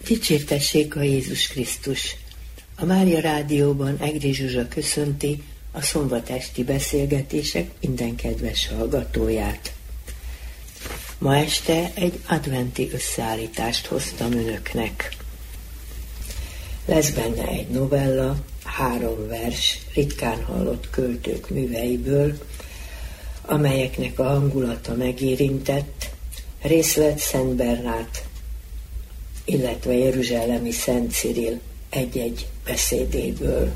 Dicsértessék a Jézus Krisztus! A Mária Rádióban Egri Zsuzsa köszönti a szombatesti beszélgetések minden kedves hallgatóját. Ma este egy adventi összeállítást hoztam önöknek. Lesz benne egy novella, 3 vers ritkán hallott költők műveiből, amelyeknek a hangulata megérintett, részlet Szent Bernát, illetve jeruzsálemi Szent Cyril egy-egy beszédéből.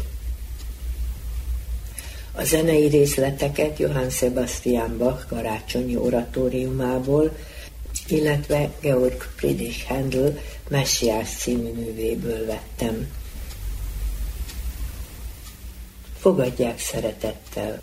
A zenei részleteket Johann Sebastian Bach karácsonyi oratóriumából, illetve Georg Friedrich Händel Messiás című művéből vettem. Fogadják szeretettel!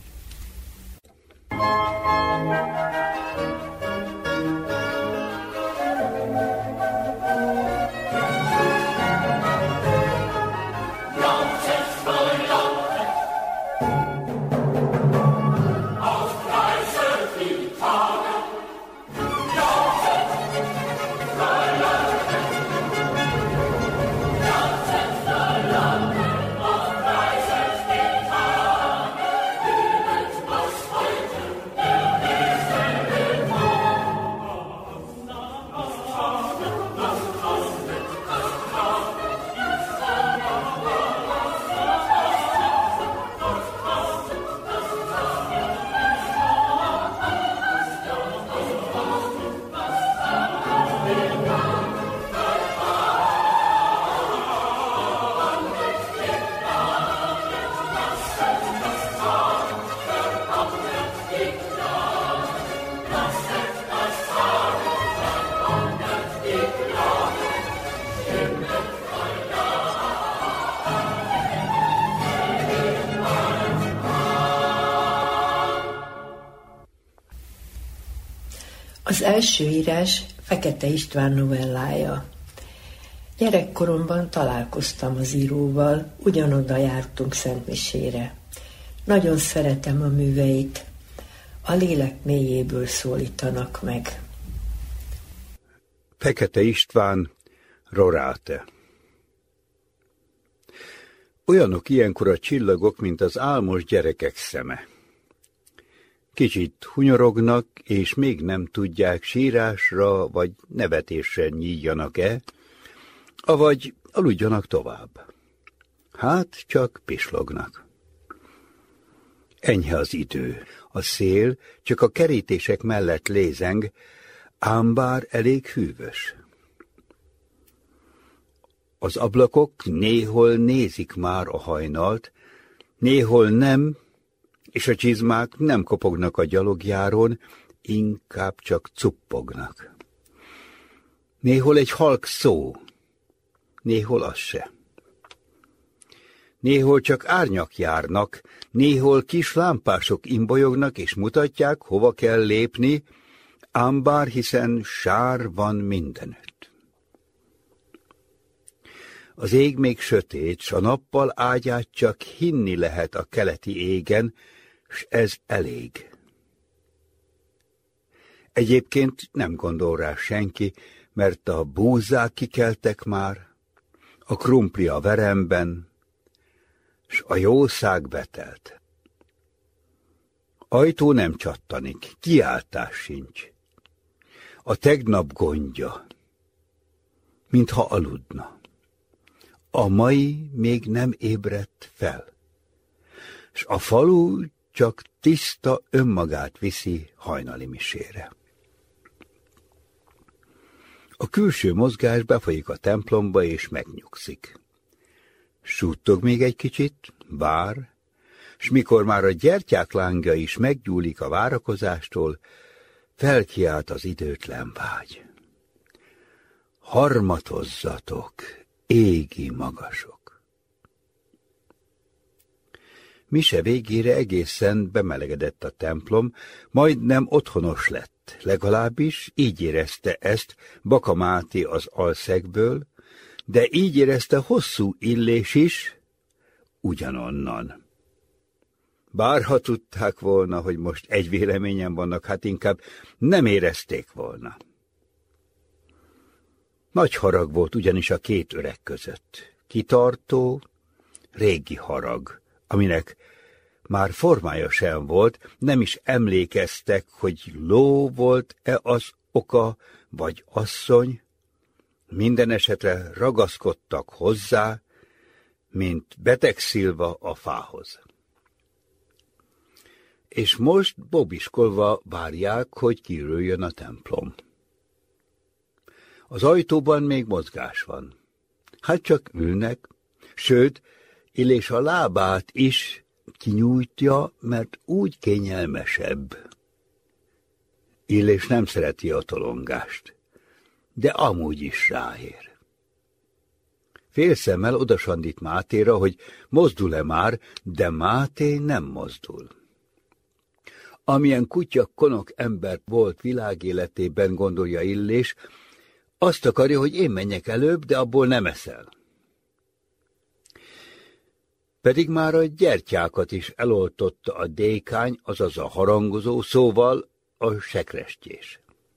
Az első írás Fekete István novellája. Gyerekkoromban találkoztam az íróval, ugyanoda jártunk szentmisére. Nagyon szeretem a műveit, a lélek mélyéből szólítanak meg. Fekete István, Rorate. Olyanok ilyenkor a csillagok, mint az álmos gyerekek szeme. Kicsit hunyorognak, és még nem tudják sírásra vagy nevetésre nyíljanak-e, avagy aludjanak tovább. Hát csak pislognak. Enyhe az idő, a szél csak a kerítések mellett lézeng, ám bár elég hűvös. Az ablakok néhol nézik már a hajnalt, néhol nem, és a csizmák nem kopognak a gyalogjáron, inkább csak cuppognak. Néhol egy halk szó, néhol az se. Néhol csak árnyak járnak, néhol kis lámpások imbolyognak és mutatják, hova kell lépni, ám bár hiszen sár van mindenütt. Az ég még sötét, s a nappal ágyát csak hinni lehet a keleti égen, s ez elég. Egyébként nem gondol rá senki, mert a búzzák kikeltek már, a krumpli a veremben, s a jószág betelt. Ajtó nem csattanik, kiáltás sincs. A tegnap gondja, mintha aludna. A mai még nem ébredt fel, s a falu csak tiszta önmagát viszi hajnali misére. A külső mozgás befolyik a templomba és megnyugszik. Suttog még egy kicsit, vár, s mikor már a gyertyák lángja is meggyúlik a várakozástól, felkiált az időtlen vágy. Harmatozzatok, égi magasok! Mise végére egészen bemelegedett a templom, majdnem otthonos lett, legalábbis így érezte ezt Baka Máté az Alszegből, de így érezte hosszú Illés is, ugyanonnan. Bárha tudták volna, hogy most egy véleményen vannak, hát inkább nem érezték volna. Nagy harag volt ugyanis a két öreg között. Kitartó, régi harag, aminek már formája sem volt, nem is emlékeztek, hogy ló volt-e az oka, vagy asszony. Minden esetre ragaszkodtak hozzá, mint betegszilva a fához. És most bobiskolva várják, hogy kirüljön a templom. Az ajtóban még mozgás van. Hát csak ülnek, sőt, Illés a lábát is kinyújtja, mert úgy kényelmesebb. Illés nem szereti a tolongást, de amúgy is ráér. Félszemmel odasandít Mátéra, hogy mozdul-e már, de Máté nem mozdul. Amilyen kutya konok ember volt világéletében, gondolja Illés, azt akarja, hogy én menjek előbb, de abból nem eszel. Pedig már a gyertyákat is eloltotta a dékány, azaz a harangozó, szóval a sekrestyés.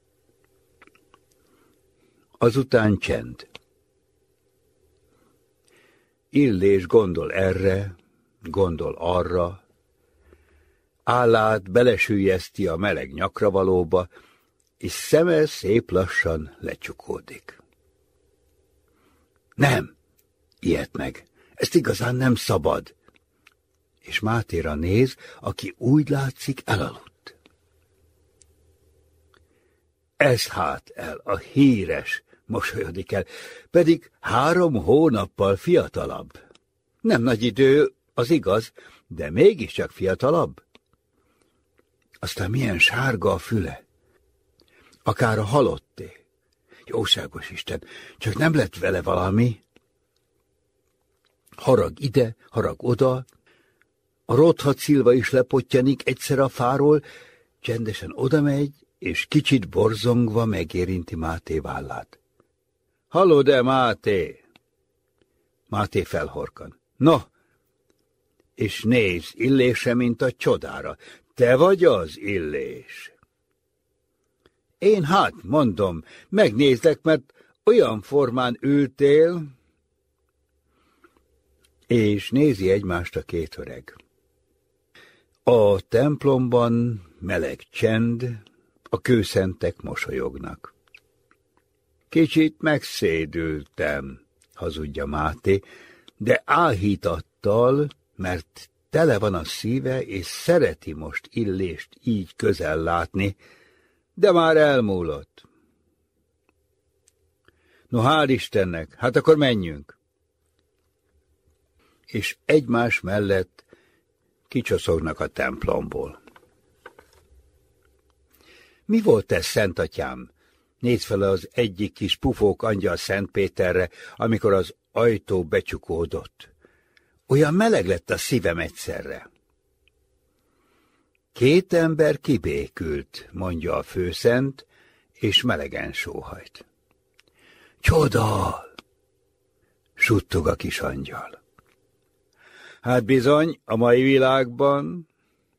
Azután csend. Illés gondol erre, gondol arra, állát belesüllyeszti a meleg nyakravalóba, és szeme szép lassan lecsukódik. Nem, ilyet meg, ezt igazán nem szabad. És Mátéra néz, aki úgy látszik elaludt. Ez hát el, a híres, mosolyodik el, pedig 3 hónappal fiatalabb. Nem nagy idő, az igaz, de mégiscsak fiatalabb. Aztán milyen sárga a füle. Akár a halotté. Jóságos Isten, csak nem lett vele valami? Harag ide, harag oda, a rothadt szilva is lepottyanik egyszer a fáról, csendesen odamegy, és kicsit borzongva megérinti Máté vállát. Hallod-e, Máté? Máté felhorkan. No, és néz Illésre, mint a csodára. Te vagy az, Illés? Én hát, mondom, megnézlek, mert olyan formán ültél, és nézi egymást a két öreg. A templomban meleg csend, a kőszentek mosolyognak. Kicsit megszédültem, hazudja Máté, de áhítattal, mert tele van a szíve, és szereti most Illést így közel látni, de már elmúlott. No, hál' Istennek, hát akkor menjünk. És egymás mellett kicsoszognak a templomból. Mi volt ez, Szent Atyám? Nézd fel az egyik kis pufók angyal Szent Péterre, amikor az ajtó becsukódott. Olyan meleg lett a szívem egyszerre. 2 ember kibékült, mondja a főszent, és melegen sóhajt. Csoda! Suttog a kis angyal. Hát bizony, a mai világban.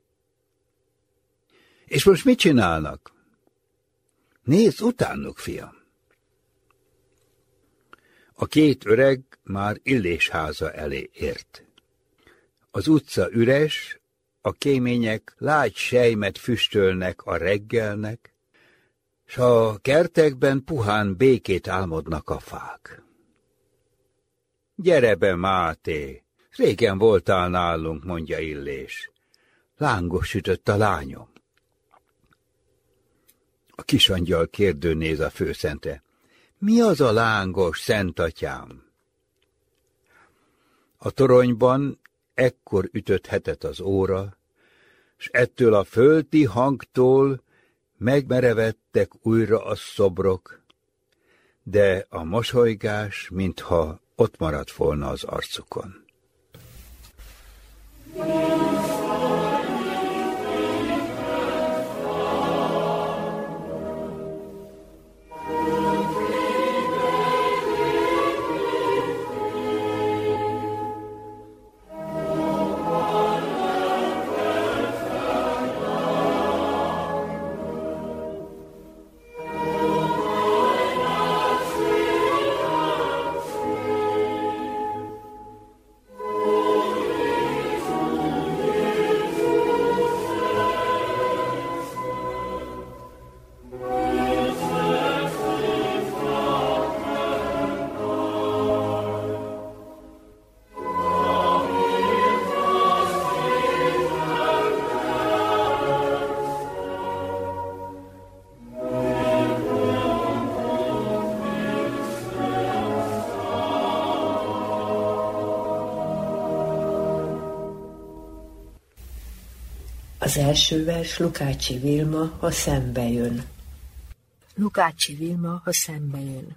És most mit csinálnak? Nézd utánuk, fiam! A 2 öreg már Illés háza elé ért. Az utca üres, a kémények lágy sejmet füstölnek a reggelnek, s a kertekben puhán békét álmodnak a fák. Gyere be, Máté! Régen voltál nálunk, mondja Illés. Lángos sütött a lányom. A kisangyal kérdőn néz a főszente. Mi az a lángos, Szent Atyám? A toronyban ekkor ütött hetet az óra, s ettől a földi hangtól megmerevedtek újra a szobrok, de a mosolygás, mintha ott maradt volna az arcukon. Az első vers Lukácsi Vilma, ha szembe jön. Lukácsi Vilma, ha szembe jön.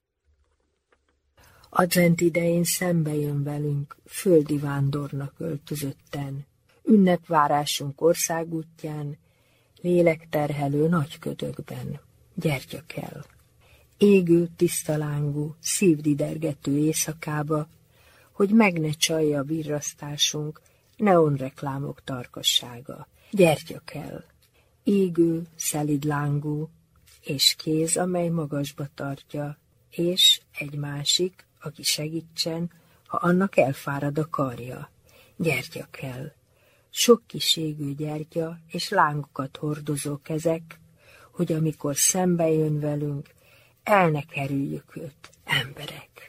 Advent idején szembe jön velünk, földi vándornak öltözötten, ünnepvárásunk országútján, lélekterhelő nagy ködökben. Gyertya kell. Égő, tisztalángú, szívdidergető éjszakába, hogy meg ne csalja a virrasztásunk, neonreklámok tarkassága. Gyertya kell. Égő, szelidlángú, és kéz, amely magasba tartja, és egy másik, aki segítsen, ha annak elfárad a karja. Gyertya kell. Sok kis égő gyertya és lángokat hordozó kezek, hogy amikor szembe jön velünk, el ne kerüljük őt, emberek.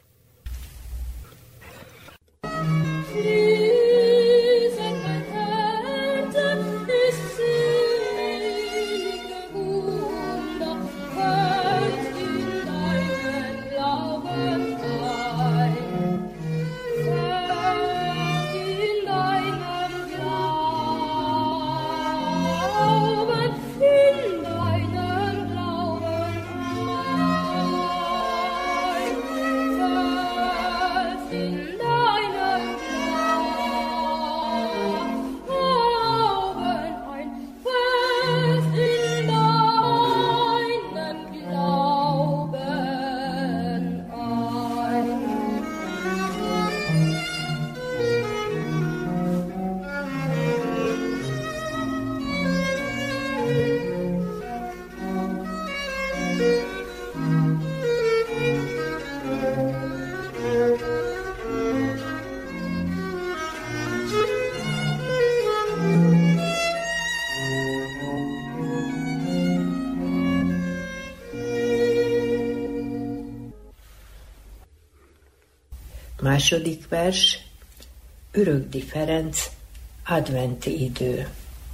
Második vers, Ürögdi Ferenc, adventi idő.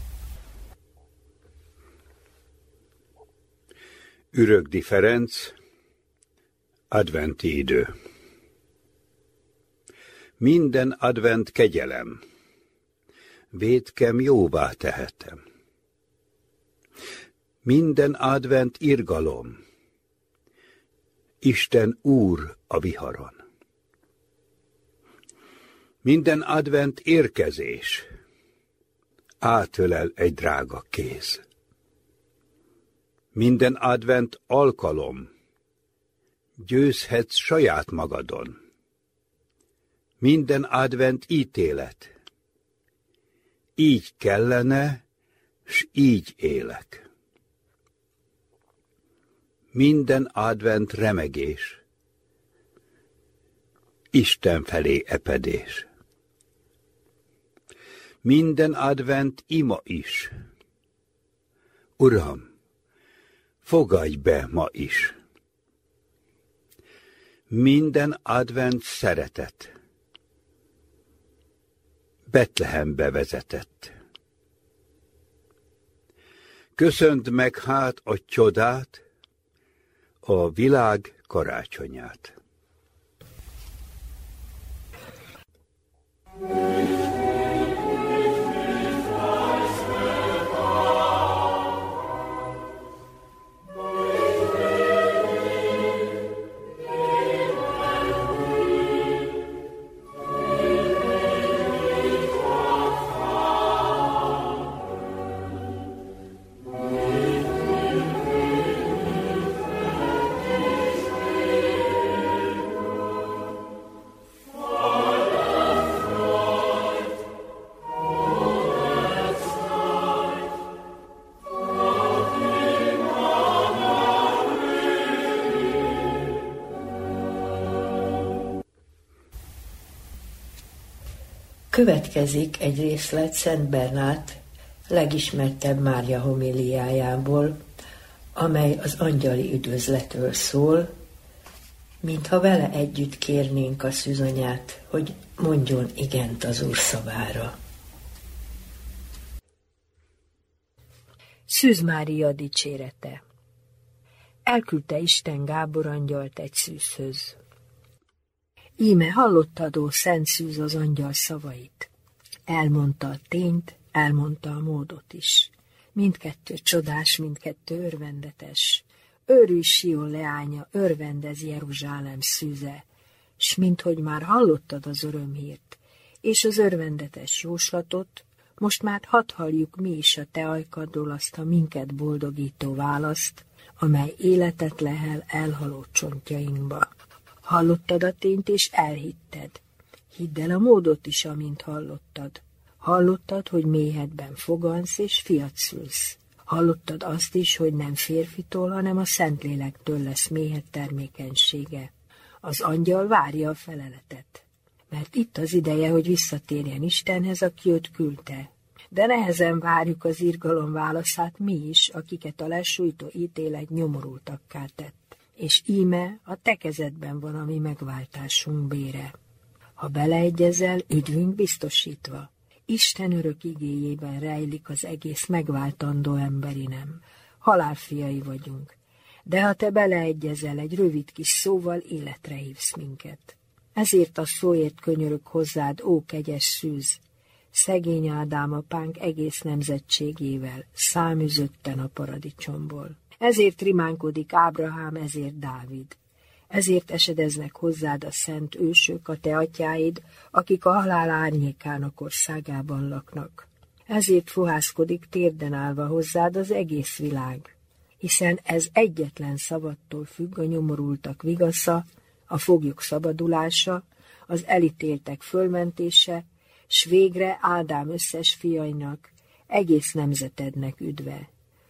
Ürögdi Ferenc, adventi idő. Minden advent kegyelem, vétkem jóvá tehetem. Minden advent irgalom, Isten Úr a viharon. Minden advent érkezés, átölel egy drága kéz. Minden advent alkalom, győzhetsz saját magadon. Minden advent ítélet, így kellene, s így élek. Minden advent remegés, Isten felé epedés. Minden advent ima is, Uram, fogadj be ma is. Minden advent szeretet, Betlehembe vezetett. Köszönd meg hát a csodát, a világ karácsonyát. Következik egy részlet Szent Bernát legismertebb Mária homiliájából, amely az angyali üdvözletről szól, mintha vele együtt kérnénk a szűzanyát, hogy mondjon igent az Úr szavára. Szűz Mária dicsérete. Elküldte Isten Gábor angyalt egy szűzhöz. Íme hallottad, ó szent szűz, az angyal szavait. Elmondta a tényt, elmondta a módot is. Mindkettő csodás, mindkettő örvendetes. Őrülj, Sion leánya, örvendez Jeruzsálem szűze, s minthogy már hallottad az örömhírt, és az örvendetes jóslatot, most már hadd halljuk mi is a te ajkadról azt a minket boldogító választ, amely életet lehel elhaló csontjainkba. Hallottad a tényt, és elhitted. Hidd el a módot is, amint hallottad. Hallottad, hogy méhedben fogansz, és fiat szülsz. Hallottad azt is, hogy nem férfitól, hanem a Szentlélektől lesz méhed termékenysége. Az angyal várja a feleletet. Mert itt az ideje, hogy visszatérjen Istenhez, aki őt küldte. De nehezen várjuk az irgalom válaszát mi is, akiket a lesújtó ítélet nyomorultakká tett. És íme a te kezedben van a mi megváltásunk bére. Ha beleegyezel, üdvünk biztosítva. Isten örök igéjében rejlik az egész megváltandó emberi nem. Halálfiai vagyunk. De ha te beleegyezel, egy rövid kis szóval életre hívsz minket. Ezért a szóért könyörök hozzád, ó kegyes szűz, szegény Ádám apánk egész nemzetségével, száműzötten a paradicsomból. Ezért rimánkodik Ábrahám, ezért Dávid. Ezért esedeznek hozzád a szent ősök, a te atyáid, akik a halál árnyékának országában laknak. Ezért fohászkodik térden állva hozzád az egész világ, hiszen ez egyetlen szavattól függ a nyomorultak vigasza, a foglyok szabadulása, az elítéltek fölmentése, s végre Ádám összes fiainak, egész nemzetednek üdve.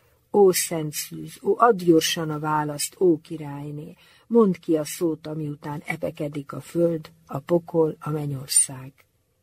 Ó, szent szűz, ó, add gyorsan a választ, ó, királyné, mondd ki a szót, ami után epekedik a föld, a pokol, a mennyország.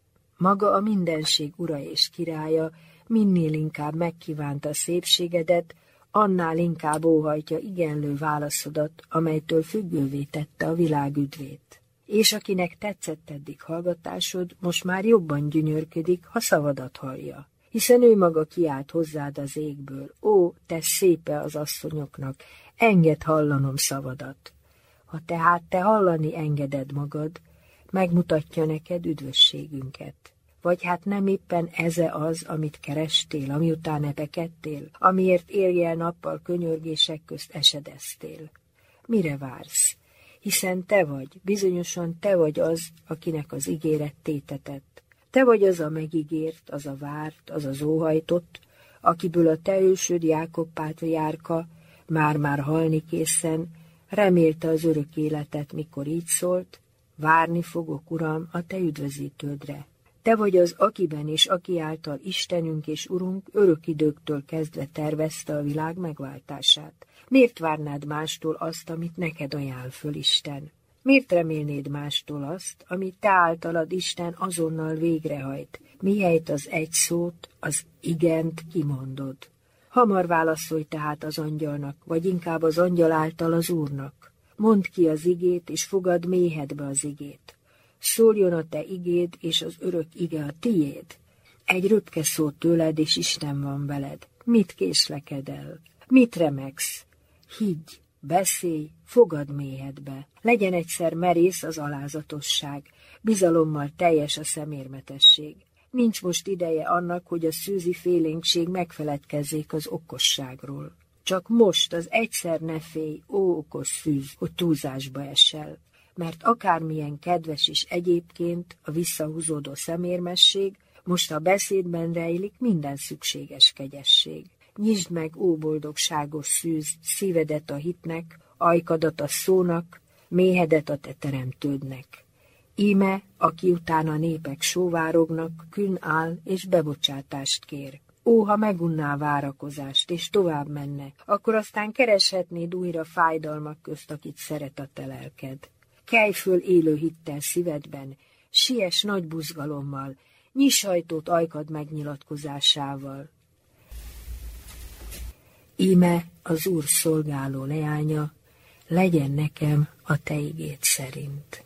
Maga a mindenség ura és királya minél inkább megkívánta a szépségedet, annál inkább óhajtja igenlő válaszodat, amelytől függővé tette a világ üdvét. És akinek tetszett eddig hallgatásod, most már jobban gyönyörködik, ha szavadat hallja. Hiszen ő maga kiált hozzád az égből, ó, te szépe az asszonyoknak, engedd hallanom szavadat. Ha tehát te hallani engeded magad, megmutatja neked üdvösségünket. Vagy hát nem éppen eze az, amit kerestél, amiután epekedtél, amiért éjjel-nappal könyörgések közt esedeztél. Mire vársz? Hiszen te vagy, bizonyosan te vagy az, akinek az ígéret tétetett. Te vagy az a megígért, az a várt, az az óhajtott, akiből a te ősöd Jákob pátriárka már-már halni készen, remélte az örök életet, mikor így szólt, várni fogok, Uram, a te üdvözítődre. Te vagy az, akiben és aki által Istenünk és Urunk örök időktől kezdve tervezte a világ megváltását. Miért várnád mástól azt, amit neked ajánl föl Isten? Miért remélnéd mástól azt, amit te általad Isten azonnal végrehajt, mihelyt az egy szót, az igent kimondod? Hamar válaszolj tehát az angyalnak, vagy inkább az angyal által az Úrnak. Mondd ki az igét, és fogad méhedbe az igét. Szóljon a te igéd, és az örök ige a tiéd. Egy röpke szó tőled, és Isten van veled. Mit késlekedel? Mit remegsz? Higgy, beszélj, fogad méhedbe. Legyen egyszer merész az alázatosság, bizalommal teljes a szemérmetesség. Nincs most ideje annak, hogy a szűzi félénkség megfeledkezzék az okosságról. Csak most az egyszer ne félj, ó okos szűz, hogy túlzásba esel. Mert akármilyen kedves is egyébként a visszahúzódó szemérmesség, most a beszédben rejlik minden szükséges kegyesség. Nyisd meg, ó boldogságos szűz, szívedet a hitnek, ajkadat a szónak, méhedet a te teremtődnek. Íme, aki utána népek sóvárognak, kün áll és bebocsátást kér. Ó, ha megunná várakozást, és tovább menne, akkor aztán kereshetnéd újra fájdalmak közt, akit szeret a te lelked. Kelj föl élő hittel szívedben, siess nagy buzgalommal, nyiss ajtót ajkad megnyilatkozásával. Íme az Úr szolgáló leánya, legyen nekem a te igéd szerint.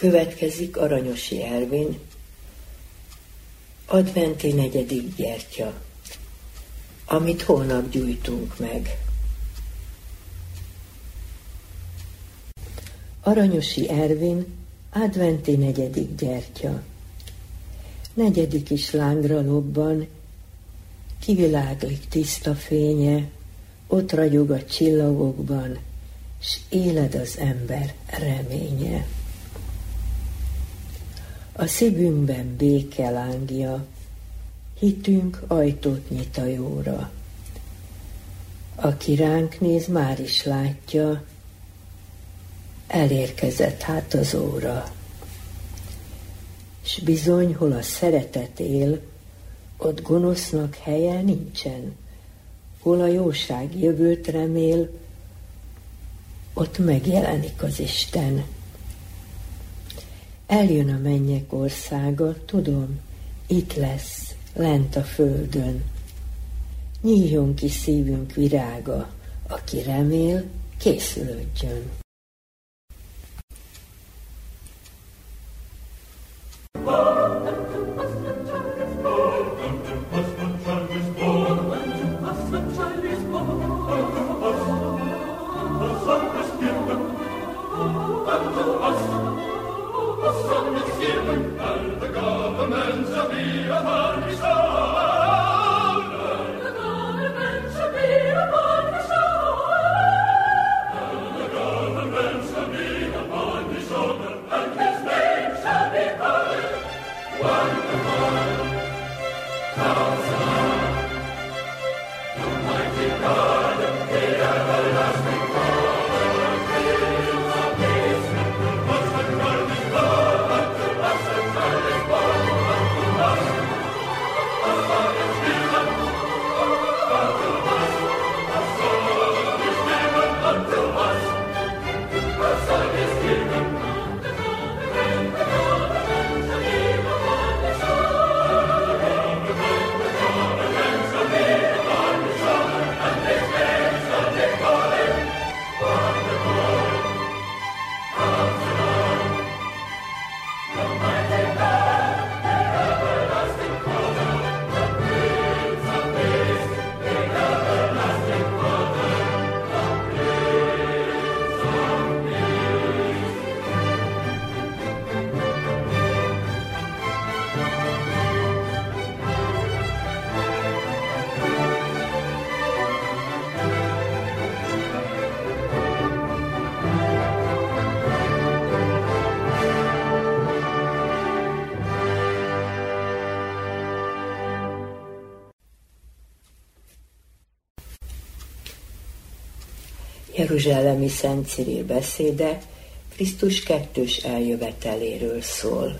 Következik Aranyosi Ervin, adventi 4. gyertya, amit holnap gyújtunk meg. Aranyosi Ervin, adventi 4. gyertya. 4. is lángra lobban, kiviláglik tiszta fénye, ott ragyog a csillagokban, s éled az ember reménye. A szívünkben béke lángja, hitünk ajtót nyit a jóra. Aki ránk néz, már is látja, elérkezett hát az óra. S bizony, hol a szeretet él, ott gonosznak helye nincsen. Hol a jóság jövőt remél, ott megjelenik az Isten. Eljön a mennyek országa, tudom, itt lesz, lent a földön. Nyíljon ki szívünk virága, aki remél, készülődjön. Jeruzsálemi Szent Cirill beszéde Krisztus kettős eljöveteléről szól.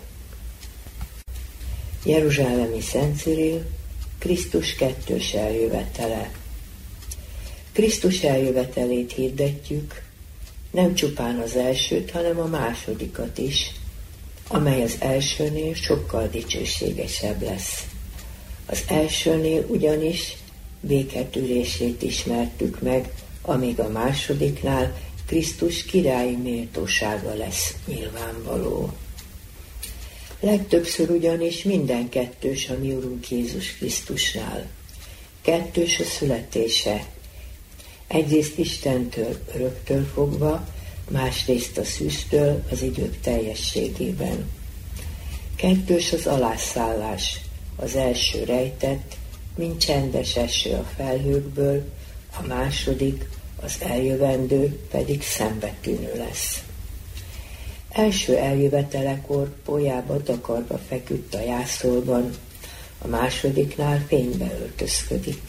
Jeruzsálemi Szent Cirill, Krisztus kettős eljövetele. Krisztus eljövetelét hirdetjük, nem csupán az elsőt, hanem a másodikat is, amely az elsőnél sokkal dicsőségesebb lesz. Az elsőnél ugyanis béketűrését ismertük meg, amíg a másodiknál Krisztus királyi méltósága lesz nyilvánvaló. Legtöbbször ugyanis minden kettős a mi Urunk Jézus Krisztusnál. Kettős a születése. Egyrészt Istentől öröktől fogva, másrészt a szűztől az idők teljességében. Kettős az alászállás. Az első rejtett, mint csendes eső a felhőkből, a második, az eljövendő pedig szembetűnő lesz. Első eljövetelekor pólyába takarva feküdt a jászolban, a másodiknál fénybe öltözködik.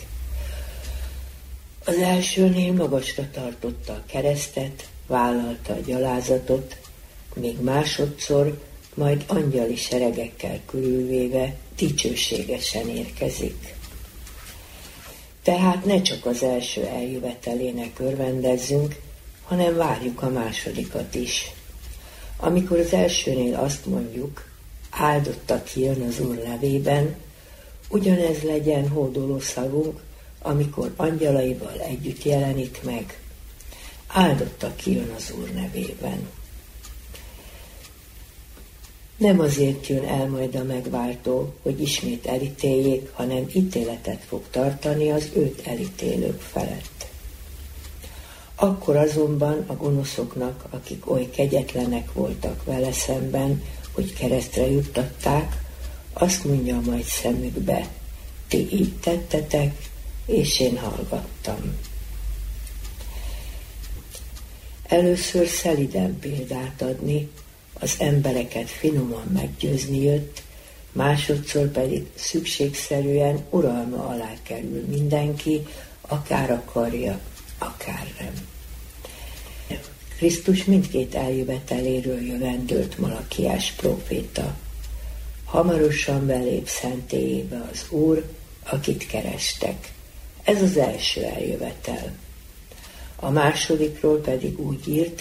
Az elsőnél magasra tartotta a keresztet, vállalta a gyalázatot, míg másodszor, majd angyali seregekkel körülvéve dicsőségesen érkezik. Tehát ne csak az első eljövetelének örvendezzünk, hanem várjuk a másodikat is. Amikor az elsőnél azt mondjuk, áldott, ki jön az Úr nevében, ugyanez legyen hódoló szavunk, amikor angyalaival együtt jelenik meg. Áldott, ki jön az Úr nevében. Nem azért jön el majd a megváltó, hogy ismét elítéljék, hanem ítéletet fog tartani az őt elítélők felett. Akkor azonban a gonoszoknak, akik oly kegyetlenek voltak vele szemben, hogy keresztre juttatták, azt mondja majd szemükbe: ti így tettetek, és én hallgattam. Először szeliden példát adni, az embereket finoman meggyőzni jött, másodszor pedig szükségszerűen uralma alá kerül mindenki, akár akarja, akár nem. Krisztus mindkét eljöveteléről jövendőlt Malakiás próféta. Hamarosan belép szentélyébe az Úr, akit kerestek. Ez az első eljövetel. A másodikról pedig úgy írt: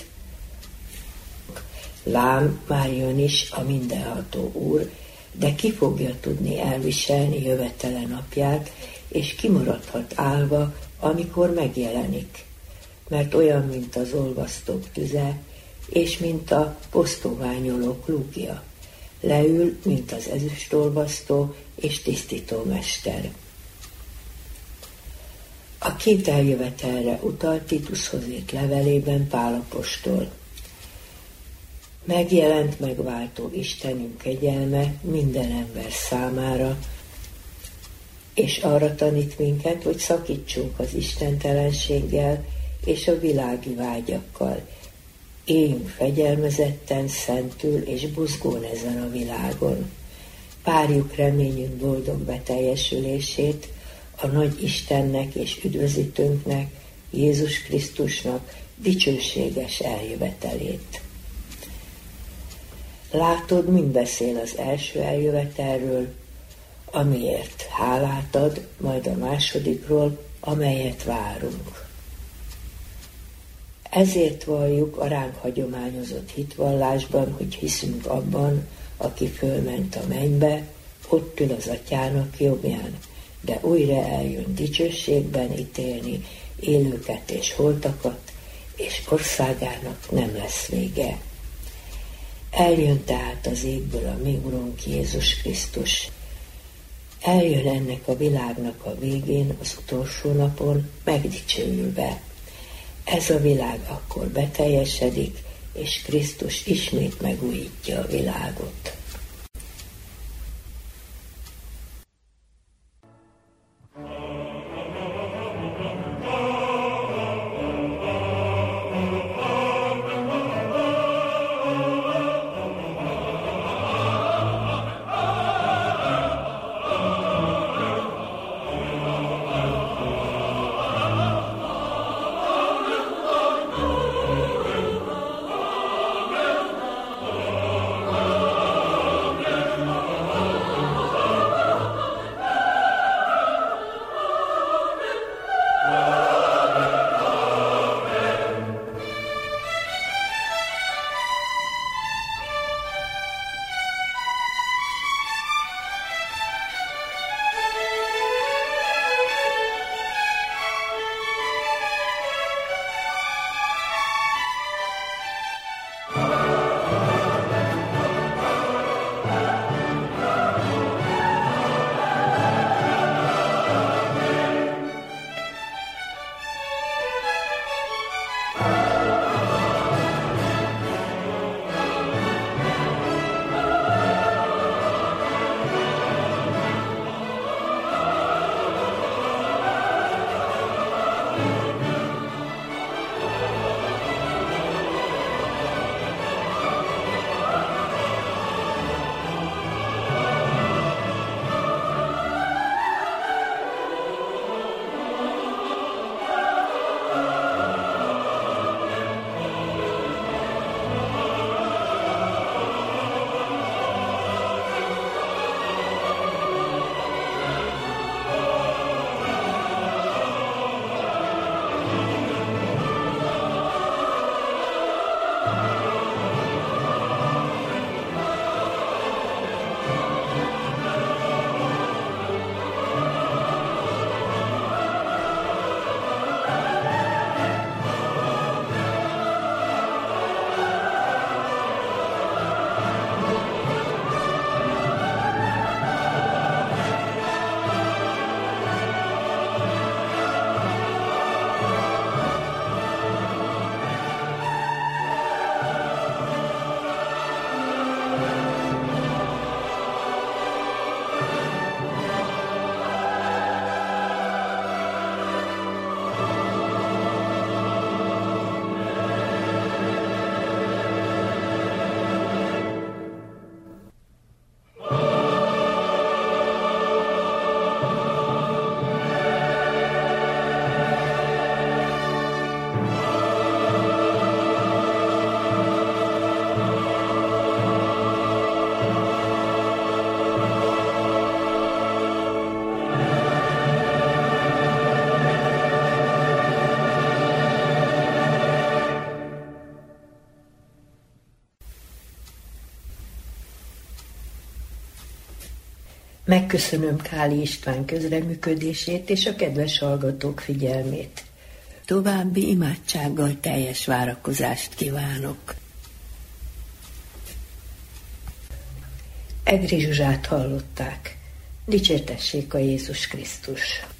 lám, már jön is a mindenható Úr, de ki fogja tudni elviselni jövetele napját, és kimaradhat állva, amikor megjelenik. Mert olyan, mint az olvasztók tüze, és mint a posztoványolók lúgja. Leül, mint az ezüstolvasztó és tisztítómester. A két eljövetelre utalt Titushoz írt levelében Pál apostol. Megjelent megváltó Istenünk kegyelme minden ember számára, és arra tanít minket, hogy szakítsunk az istentelenséggel és a világi vágyakkal. Éljünk fegyelmezetten, szentül és buzgón ezen a világon. Várjuk reményünk boldog beteljesülését, a nagy Istennek és üdvözítőnknek, Jézus Krisztusnak dicsőséges eljövetelét. Látod, mind beszél az első eljövetelről, amiért hálát ad, majd a másodikról, amelyet várunk. Ezért valljuk a ránk hagyományozott hitvallásban, hogy hiszünk abban, aki fölment a mennybe, ott ül az Atyának jobbján, de újra eljön dicsőségben ítélni élőket és holtakat, és országának nem lesz vége. Eljön tehát az égből a mi Urunk Jézus Krisztus. Eljön ennek a világnak a végén, az utolsó napon, megdicsőülve. Ez a világ akkor beteljesedik, és Krisztus ismét megújítja a világot. Megköszönöm Káli István közreműködését és a kedves hallgatók figyelmét. További imádsággal teljes várakozást kívánok. Egri Zsuzsát hallották. Dicsértessék a Jézus Krisztus!